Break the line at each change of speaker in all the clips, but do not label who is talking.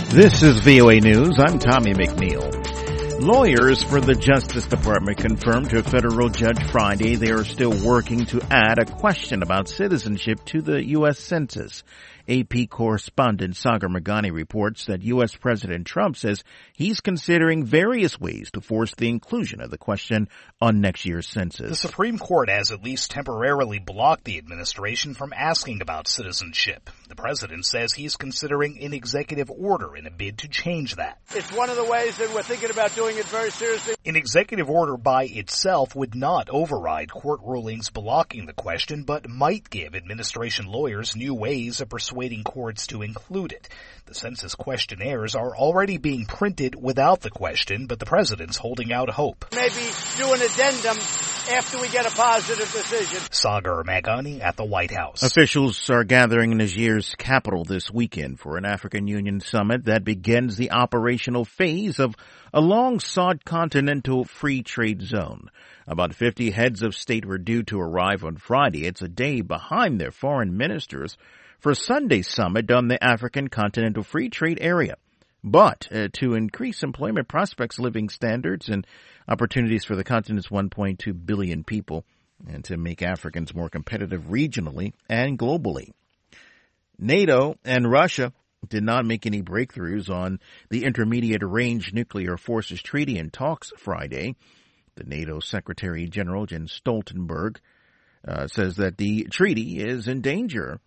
This is VOA News. I'm Tommy McNeil. Lawyers for the Justice Department confirmed to a federal judge Friday they are still working to add a question about citizenship to the U.S. Census. AP correspondent Sagar Meghani reports that U.S. President Trump says he's considering various ways to force the inclusion of the question on next year's census.
The Supreme Court has at least temporarily blocked the administration from asking about citizenship. The president says he's considering an executive order in a bid to change that.
It's one of the ways that we're thinking about doing it very seriously.
An executive order by itself would not override court rulings blocking the question, but might give administration lawyers new ways of persuading courts to include it. The census questionnaires are already being printed without the question, but the president's holding out hope.
Maybe do an addendum after we get a positive decision.
Sagar Meghani at the White House.
Officials are gathering in Niger's capital this weekend for an African Union summit that begins the operational phase of a long-sought continental free trade zone. About 50 heads of state were due to arrive on Friday. It's a day behind their foreign ministers for Sunday's summit on the African Continental Free Trade Area. But to increase employment prospects, living standards, and opportunities for the continent's 1.2 billion people, and to make Africans more competitive regionally and globally. NATO and Russia did not make any breakthroughs on the Intermediate Range Nuclear Forces Treaty in talks Friday. The NATO Secretary General Jens Stoltenberg says that the treaty is in danger.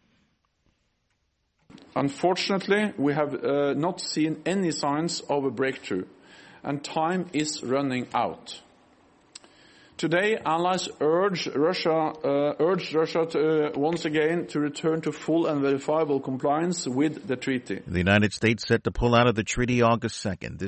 Unfortunately, we have not seen any signs of a breakthrough, and time is running out. Today, allies urge Russia to, once again to return to full and verifiable compliance with the treaty.
The United States set to pull out of the treaty August 2nd.